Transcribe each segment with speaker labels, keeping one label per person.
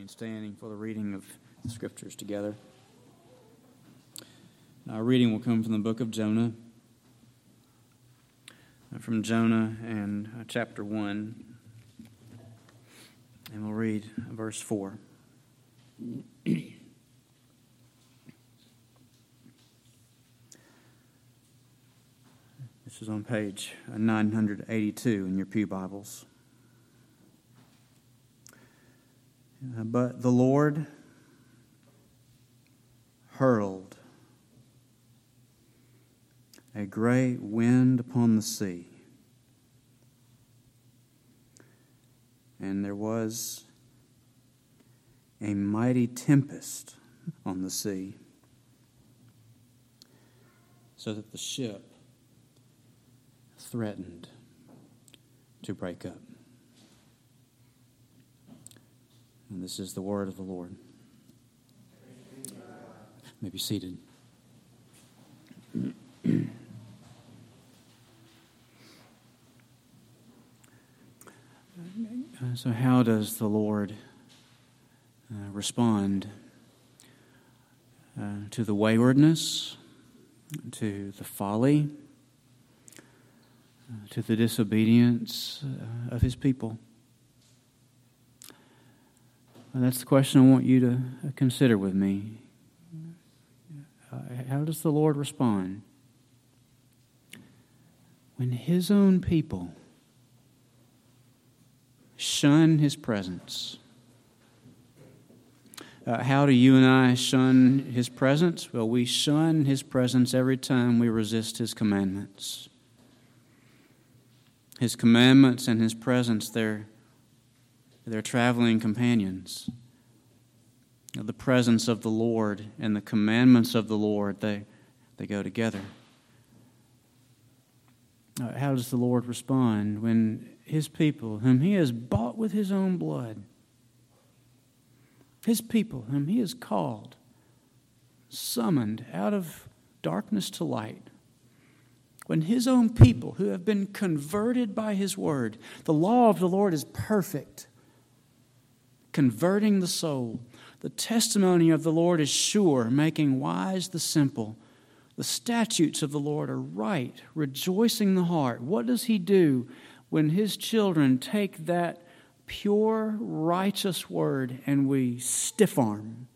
Speaker 1: remain standing for the reading of the Scriptures together. Our reading will come from the book of Jonah, from Jonah and chapter 1, and we'll read verse 4. This is on page 982 in your pew Bibles. But the Lord hurled a great wind upon the sea, and there was a mighty tempest on the sea, so that the ship threatened to break up. And this is the word of the Lord. You may be seated. So how does the Lord respond to the waywardness, to the folly, to the disobedience of His people? And that's the question I want you to consider with me. How does the Lord respond when His own people shun His presence? How do you and I shun His presence? Well, we shun His presence every time we resist His commandments. His commandments and His presence, they're traveling companions. The presence of the Lord and the commandments of the Lord, they go together. How does the Lord respond when His people, whom He has bought with His own blood, His people, whom He has called, summoned out of darkness to light, when His own people, who have been converted by His word, the law of the Lord is perfect, converting the soul. The testimony of the Lord is sure, making wise the simple. The statutes of the Lord are right, rejoicing the heart. What does He do when His children take that pure, righteous word and we stiff arm?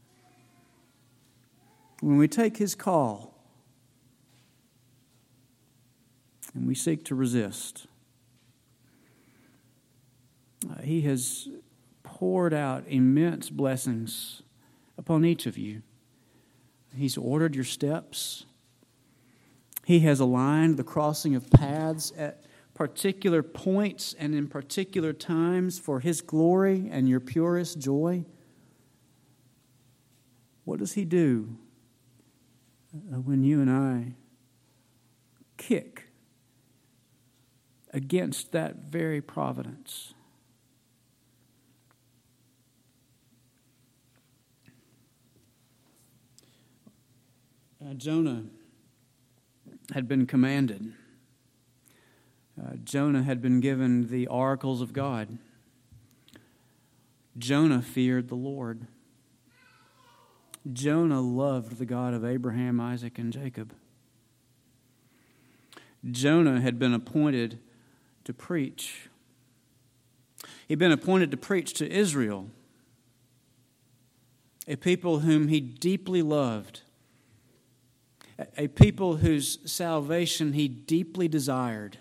Speaker 1: When we take His call and we seek to resist. He has poured out immense blessings upon each of you. He's ordered your steps. He has aligned the crossing of paths at particular points and in particular times for His glory and your purest joy. What does He do when you and I kick against that very providence? Jonah had been commanded. Jonah had been given the oracles of God. Jonah feared the Lord. Jonah loved the God of Abraham, Isaac, and Jacob. Jonah had been appointed to preach. He'd been appointed to preach to Israel, a people whom he deeply loved, a people whose salvation he deeply desired.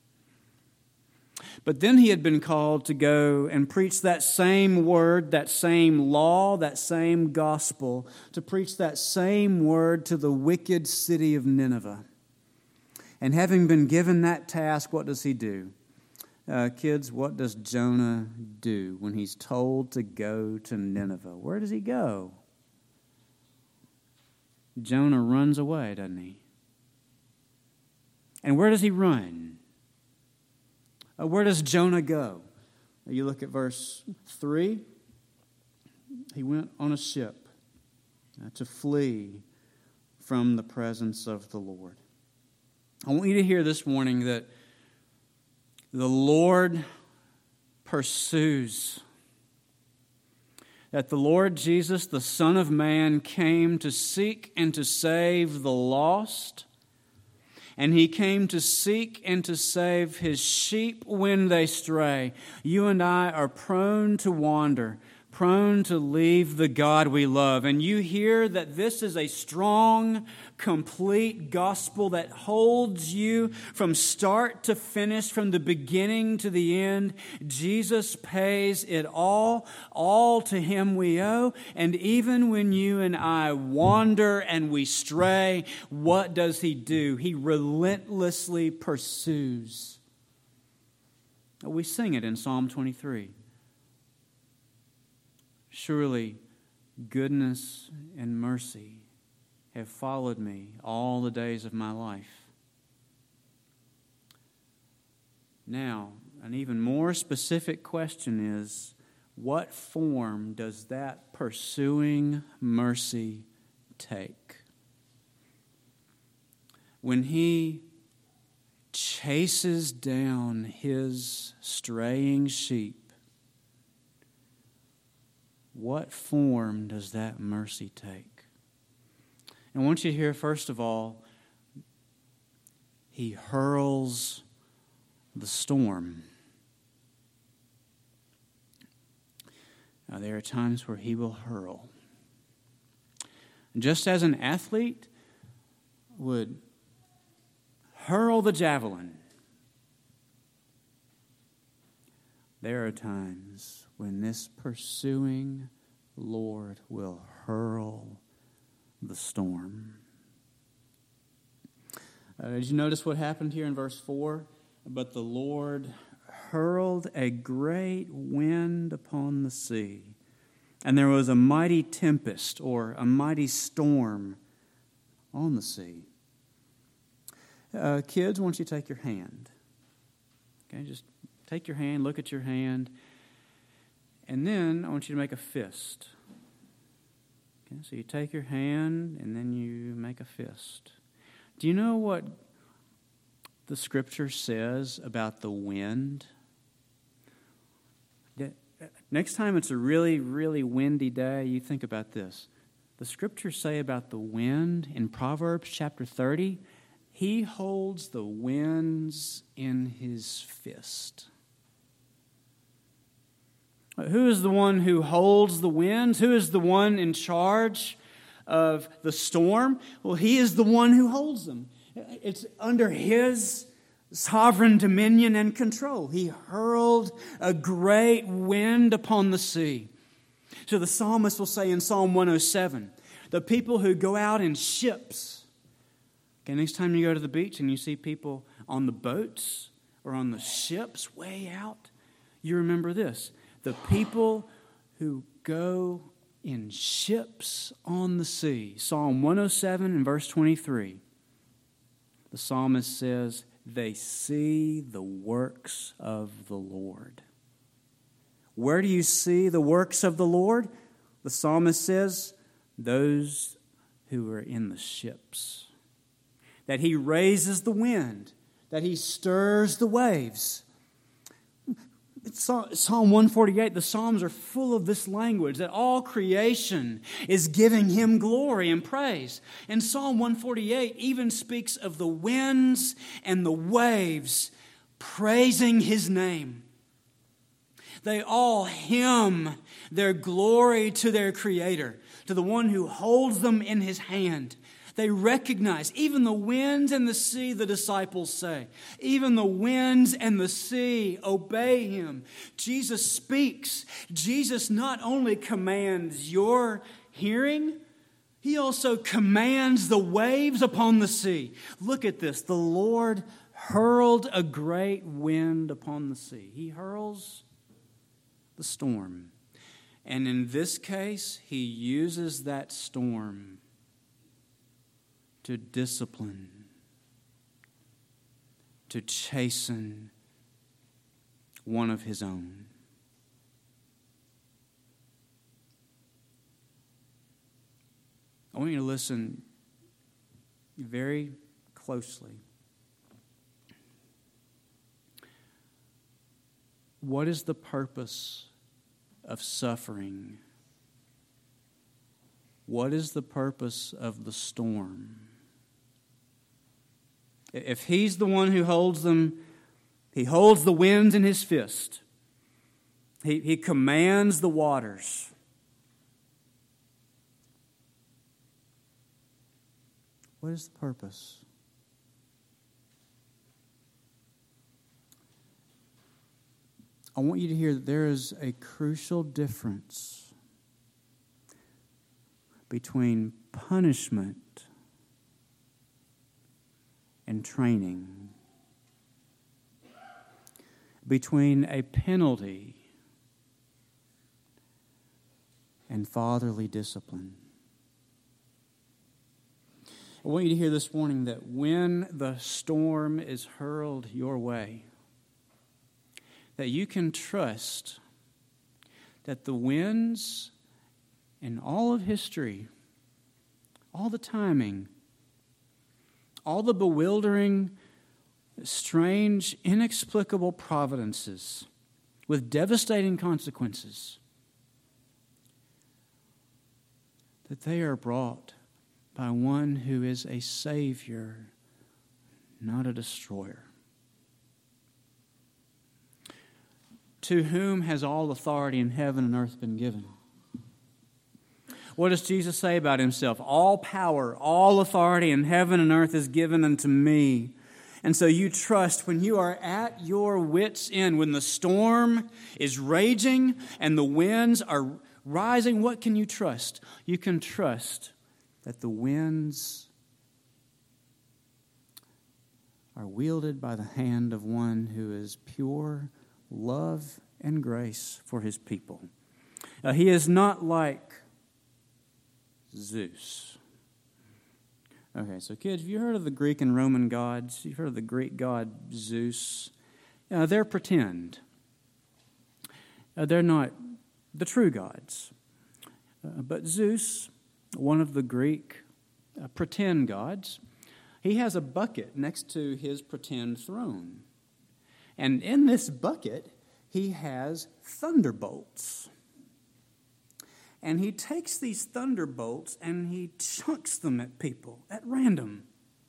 Speaker 1: But then he had been called to go and preach that same word, that same law, that same gospel, to preach that same word to the wicked city of Nineveh. And having been given that task, what does he do? Kids, what does Jonah do when he's told to go to Nineveh? Where does he go? Jonah runs away, doesn't he? And where does he run? Where does Jonah go? You look at verse 3. He went on a ship to flee from the presence of the Lord. I want you to hear this morning that the Lord pursues. that the Lord Jesus, the Son of Man, came to seek and to save the lost. And He came to seek and to save His sheep when they stray. You and I are prone to wander, prone to leave the God we love. And you hear that this is a strong, complete gospel that holds you from start to finish, from the beginning to the end. Jesus pays it all to Him we owe. And even when you and I wander and we stray, what does He do? He relentlessly pursues. We sing it in Psalm 23. Surely goodness and mercy have followed me all the days of my life. Now, an even more specific question is, what form does that pursuing mercy take? When He chases down His straying sheep, what form does that mercy take? And I want you to hear, first of all, He hurls the storm. Now, there are times where He will hurl. Just as an athlete would hurl the javelin, there are times when this pursuing Lord will hurl the storm. Did you notice what happened here in verse 4? But the Lord hurled a great wind upon the sea, and there was a mighty tempest, or a mighty storm, on the sea. Kids, I want you to take your hand. Okay, just take your hand, look at your hand, and then I want you to make a fist. Okay, so you take your hand and then you make a fist. Do you know what the Scripture says about the wind? Next time it's a really, really windy day, you think about this. The Scriptures say about the wind in Proverbs chapter 30, He holds the winds in His fist. Who is the one who holds the winds? Who is the one in charge of the storm? Well, He is the one who holds them. It's under His sovereign dominion and control. He hurled a great wind upon the sea. So the psalmist will say in Psalm 107, the people who go out in ships. Okay, next time you go to the beach and you see people on the boats or on the ships way out, you remember this. The people who go in ships on the sea. Psalm 107 and verse 23. The psalmist says, they see the works of the Lord. Where do you see the works of the Lord? The psalmist says, those who are in the ships. That He raises the wind, that He stirs the waves. Psalm 148, the Psalms are full of this language, that all creation is giving Him glory and praise. And Psalm 148 even speaks of the winds and the waves praising His name. They all hymn their glory to their Creator, to the one who holds them in His hand. They recognize, even the winds and the sea, the disciples say, even the winds and the sea obey Him. Jesus speaks. Jesus not only commands your hearing, He also commands the waves upon the sea. Look at this. The Lord hurled a great wind upon the sea. He hurls the storm. And in this case, He uses that storm to discipline, to chasten one of His own. I want you to listen very closely. What is the purpose of suffering what is the purpose of the storm? If He's the one who holds them, He holds the winds in His fist. He commands the waters. What is the purpose? I want you to hear that there is a crucial difference between punishment and training, between a penalty and fatherly discipline. I want you to hear this morning that when the storm is hurled your way, that you can trust that the winds and all of history, all the timing, all the bewildering, strange, inexplicable providences with devastating consequences, that they are brought by one who is a Savior, not a destroyer. To whom has all authority in heaven and earth been given? What does Jesus say about Himself? All power, all authority in heaven and earth is given unto me. And so you trust when you are at your wits' end, when the storm is raging and the winds are rising, what can you trust? You can trust that the winds are wielded by the hand of one who is pure love and grace for His people. He is not like Zeus. Okay, so kids, have you heard of the Greek and Roman gods? You've heard of the Greek god Zeus? They're pretend. They're not the true gods. But Zeus, one of the Greek pretend gods, he has a bucket next to his pretend throne. And in this bucket, he has thunderbolts. And he takes these thunderbolts and he chunks them at people at random.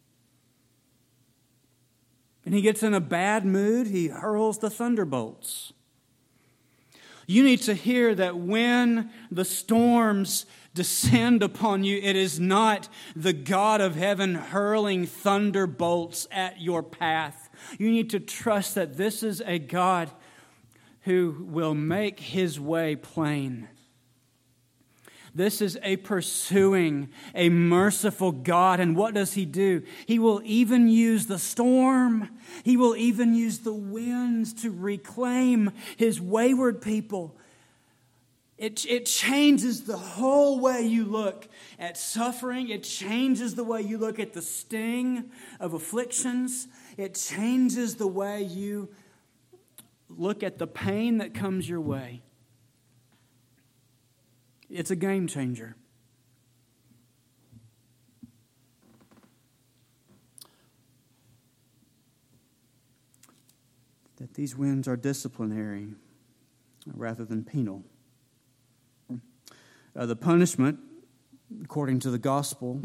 Speaker 1: And he gets in a bad mood, he hurls the thunderbolts. You need to hear that when the storms descend upon you, it is not the God of heaven hurling thunderbolts at your path. You need to trust that this is a God who will make His way plain. This is a pursuing, a merciful God. And what does He do? He will even use the storm. He will even use the winds to reclaim His wayward people. It changes the whole way you look at suffering. It changes the way you look at the sting of afflictions. It changes the way you look at the pain that comes your way. It's a game changer. That these winds are disciplinary rather than penal. The punishment, according to the gospel,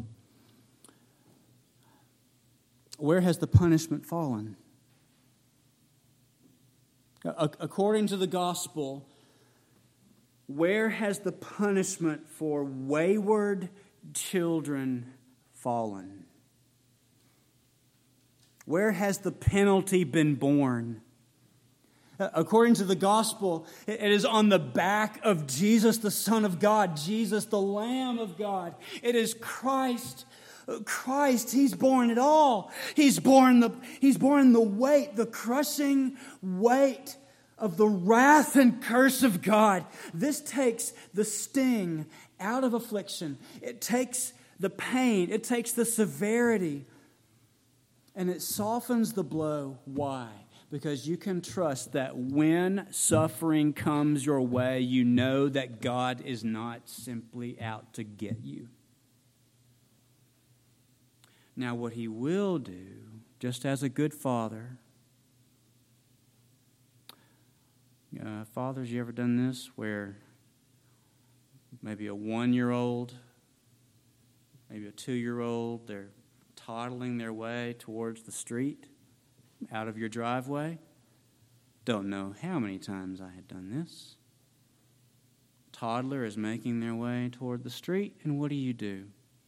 Speaker 1: where has the punishment fallen? According to the gospel, where has the punishment for wayward children fallen? Where has the penalty been borne? According to the gospel, it is on the back of Jesus, the Son of God, Jesus, the Lamb of God. It is Christ. He's borne it all. He's borne the weight, the crushing weight of the wrath and curse of God. This takes the sting out of affliction. It takes the pain. It takes the severity. And it softens the blow. Why? Because you can trust that when suffering comes your way, you know that God is not simply out to get you. Now, what He will do, just as a good father, fathers, you ever done this where maybe a 1-year-old maybe a 2-year-old, they're toddling their way towards the street, out of your driveway. Don't know how many times I had done this. Toddler is making their way toward the street, and what do?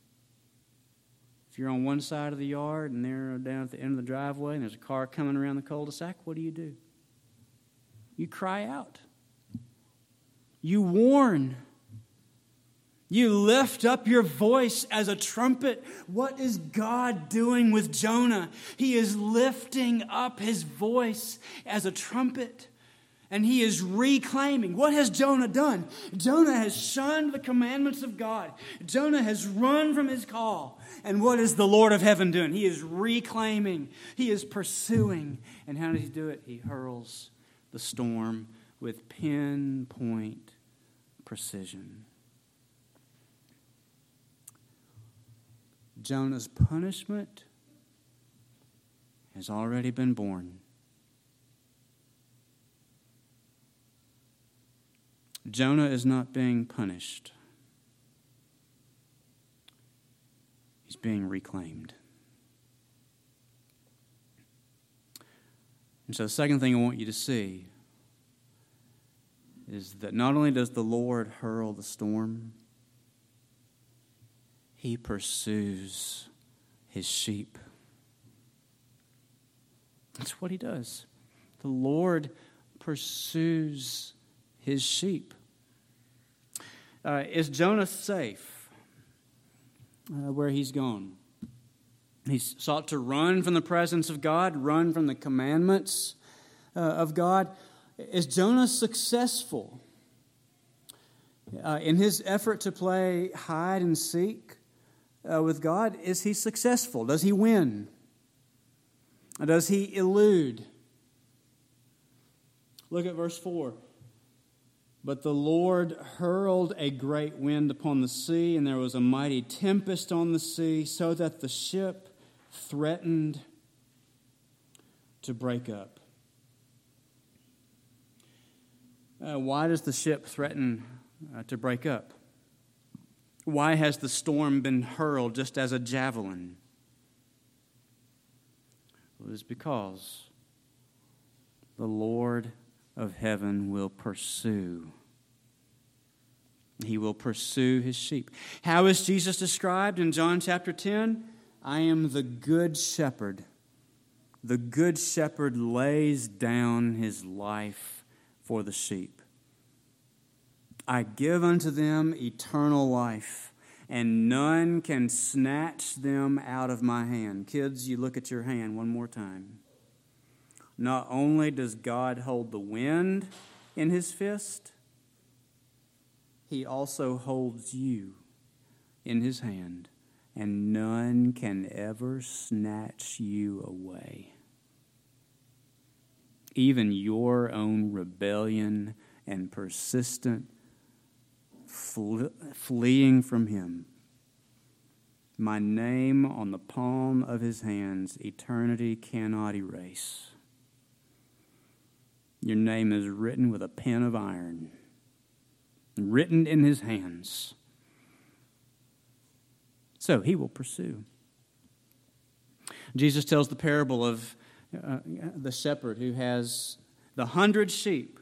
Speaker 1: If you're on one side of the yard and they're down at the end of the driveway and there's a car coming around the cul-de-sac, what do? You cry out. You warn. You lift up your voice as a trumpet. What is God doing with Jonah? He is lifting up his voice as a trumpet. And he is reclaiming. What has Jonah done? Jonah has shunned the commandments of God. Jonah has run from his call. And what is the Lord of heaven doing? He is reclaiming. He is pursuing. And how does he do it? He hurls the storm with pinpoint precision. Jonah's punishment has already been borne. Jonah is not being punished. He's being reclaimed. And so the second thing I want you to see is that not only does the Lord hurl the storm, He pursues His sheep. That's what He does. The Lord pursues His sheep. Is Jonah safe where he's gone? He's sought to run from the presence of God, run from the commandments of God. Is Jonah successful in his effort to play hide and seek with God? Is he successful? Does he win? Does he elude? Look at verse 4. But the Lord hurled a great wind upon the sea, and there was a mighty tempest on the sea, so that the ship threatened to break up. Why does the ship threaten to break up? Why has the storm been hurled just as a javelin? Well, it is because the Lord of heaven will pursue. He will pursue His sheep. How is Jesus described in John chapter 10? I am the good shepherd. The good shepherd lays down his life for the sheep. I give unto them eternal life, and none can snatch them out of my hand. Kids, you look at your hand one more time. Not only does God hold the wind in His fist, He also holds you in His hand, and none can ever snatch you away. Even your own rebellion and persistent fleeing from Him. My name on the palm of His hands, eternity cannot erase. Your name is written with a pen of iron, written in His hands. So He will pursue. Jesus tells the parable of the shepherd who has the 100 sheep,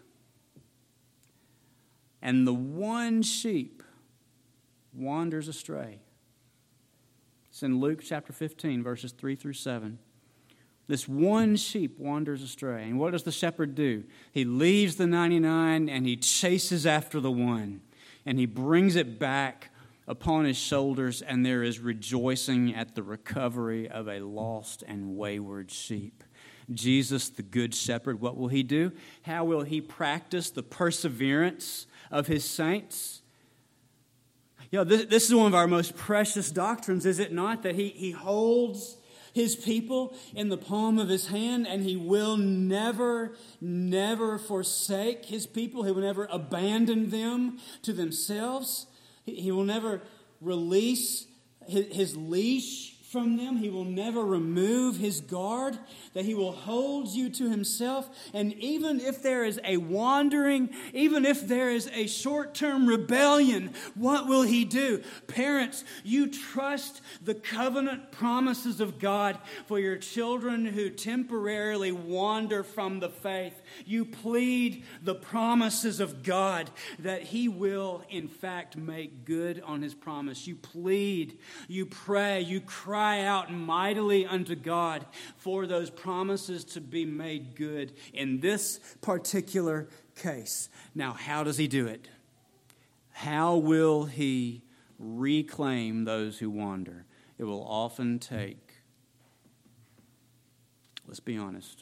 Speaker 1: and the one sheep wanders astray. It's in Luke chapter 15, verses 3 through 7. This one sheep wanders astray. And what does the shepherd do? He leaves the 99 and he chases after the one. And he brings it back upon his shoulders, and there is rejoicing at the recovery of a lost and wayward sheep. Jesus, the good shepherd, what will He do? How will He practice the perseverance of His saints? You know, this is one of our most precious doctrines, is it not? That He holds His people in the palm of His hand, and He will never, never forsake His people. He will never abandon them to themselves. He will never release His leash from them. He will never remove his guard, that he will hold you to himself. And even if there is a wandering, even if there is a short-term rebellion, what will he do? Parents, you trust the covenant promises of God for your children who temporarily wander from the faith. You plead the promises of God that he will, in fact, make good on his promise. You plead, you pray, you cry out mightily unto God for those promises to be made good in this particular case. Now, how does he do it? How will he reclaim those who wander? It will often take, let's be honest,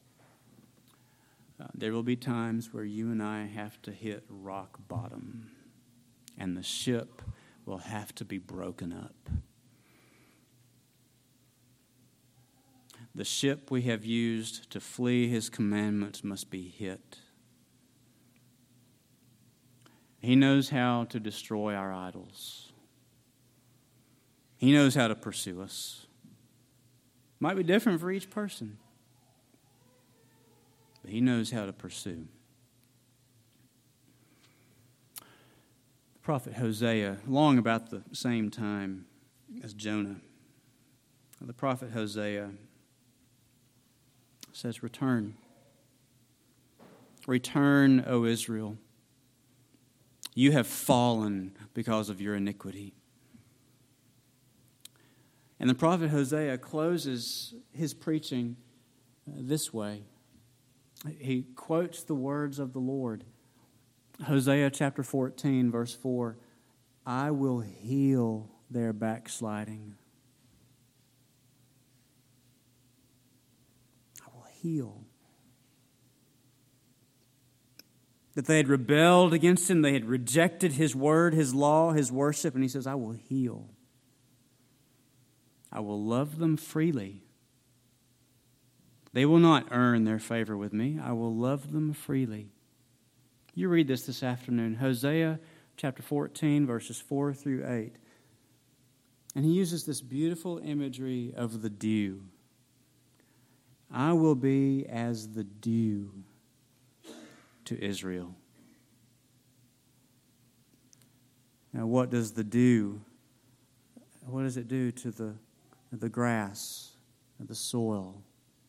Speaker 1: there will be times where you and I have to hit rock bottom, and the ship will have to be broken up. The ship we have used to flee his commandments must be hit. He knows how to destroy our idols. He knows how to pursue us. Might be different for each person, but he knows how to pursue. The prophet Hosea, long about the same time as Jonah, the prophet Hosea says, "Return. Return, O Israel. You have fallen because of your iniquity." And the prophet Hosea closes his preaching this way. He quotes the words of the Lord. Hosea chapter 14, verse 4, "I will heal their backsliding." Heal. That they had rebelled against him, they had rejected his word, his law, his worship, and he says, "I will heal. I will love them freely. They will not earn their favor with me. I will love them freely." You read this afternoon, Hosea chapter 14, verses 4 through 8. And he uses this beautiful imagery of the dew. I will be as the dew to Israel. Now, what does the dew, what does it do to the grass, the soil?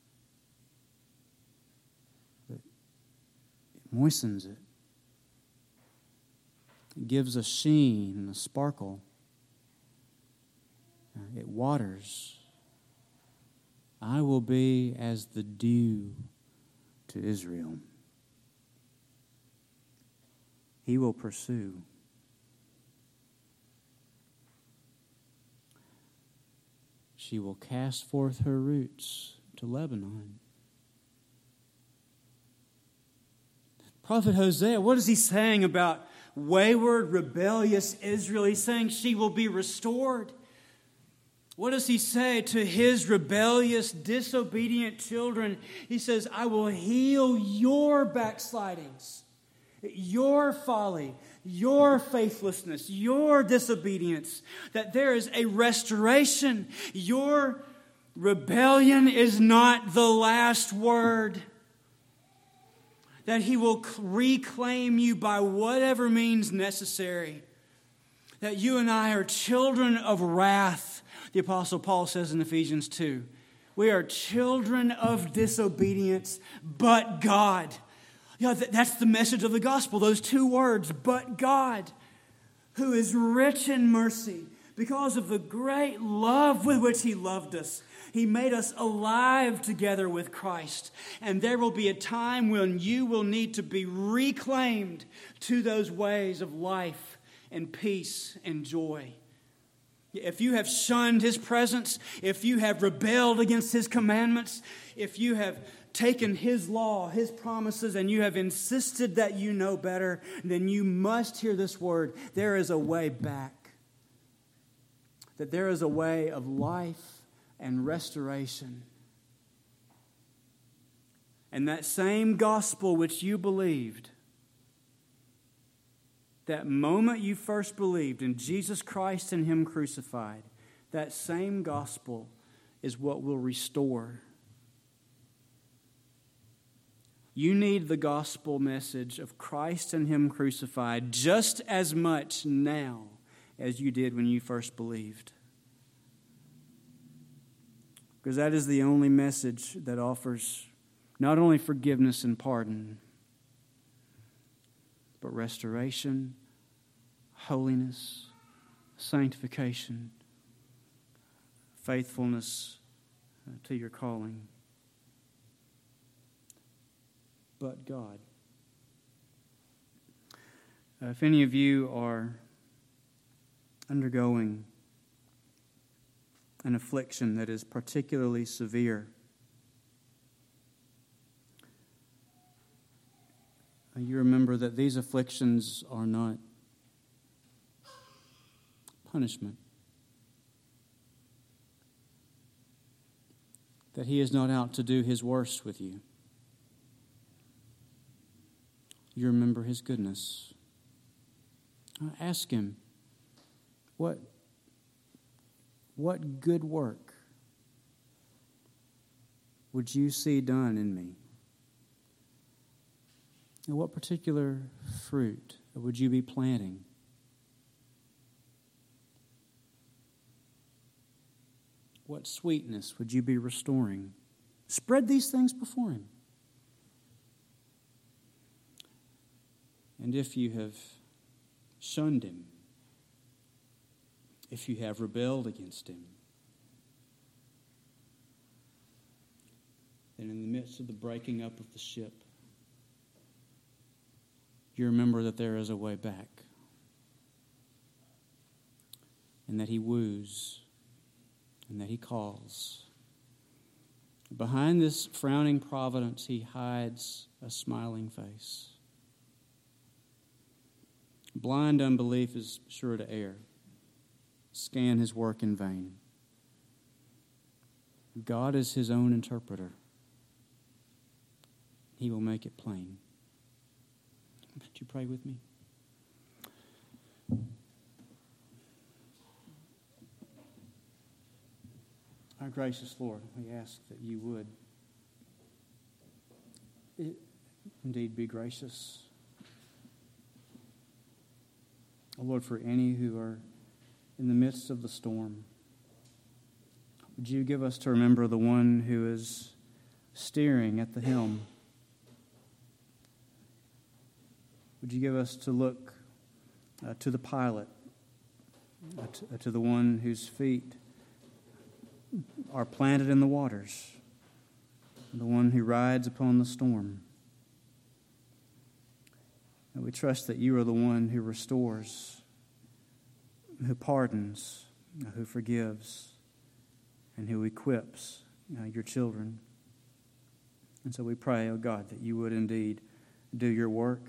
Speaker 1: It moistens it. It gives a sheen and a sparkle. It waters. I will be as the dew to Israel. He will pursue. She will cast forth her roots to Lebanon. Prophet Hosea, what is he saying about wayward, rebellious Israel? He's saying she will be restored. What does he say to his rebellious, disobedient children? He says, I will heal your backslidings, your folly, your faithlessness, your disobedience, that there is a restoration. Your rebellion is not the last word. That he will reclaim you by whatever means necessary. That you and I are children of wrath. The Apostle Paul says in Ephesians 2, we are children of disobedience, but God. Yeah, that's the message of the gospel, those two words, but God, who is rich in mercy, because of the great love with which He loved us. He made us alive together with Christ. And there will be a time when you will need to be reclaimed to those ways of life and peace and joy. If you have shunned His presence, if you have rebelled against His commandments, if you have taken His law, His promises, and you have insisted that you know better, then you must hear this word. There is a way back. That there is a way of life and restoration. And that same gospel which you believed, that moment you first believed in Jesus Christ and Him crucified, That same gospel is what will restore. You need the gospel message of Christ and Him crucified just as much now as you did when you first believed. Because that is the only message that offers not only forgiveness and pardon, but restoration, holiness, sanctification, faithfulness to your calling. But God. If any of you are undergoing an affliction that is particularly severe, you remember that these afflictions are not punishment. That He is not out to do His worst with you. You remember His goodness. Ask Him, what good work would you see done in me? And what particular fruit would you be planting? What sweetness would you be restoring? Spread these things before Him. And if you have shunned Him, if you have rebelled against Him, then in the midst of the breaking up of the ship, you remember that there is a way back, and that He woos, and that He calls. Behind this frowning providence, He hides a smiling face. Blind unbelief is sure to err. Scan His work in vain. God is His own interpreter. He will make it plain. Would you pray with me? Our gracious Lord, we ask that you would indeed be gracious. Oh Lord, for any who are in the midst of the storm, would you give us to remember the one who is steering at the helm? Would you give us to look to the pilot, to the one whose feet are planted in the waters, the one who rides upon the storm? And we trust that you are the one who restores, who pardons, who forgives, and who equips your children. And so we pray, oh God, that you would indeed do your work.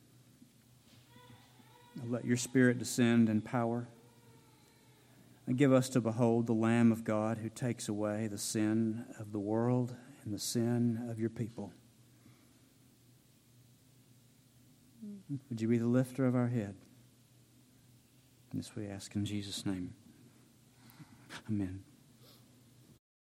Speaker 1: Let your Spirit descend in power. And give us to behold the Lamb of God who takes away the sin of the world and the sin of your people. Would you be the lifter of our head? This we ask in Jesus' name. Amen.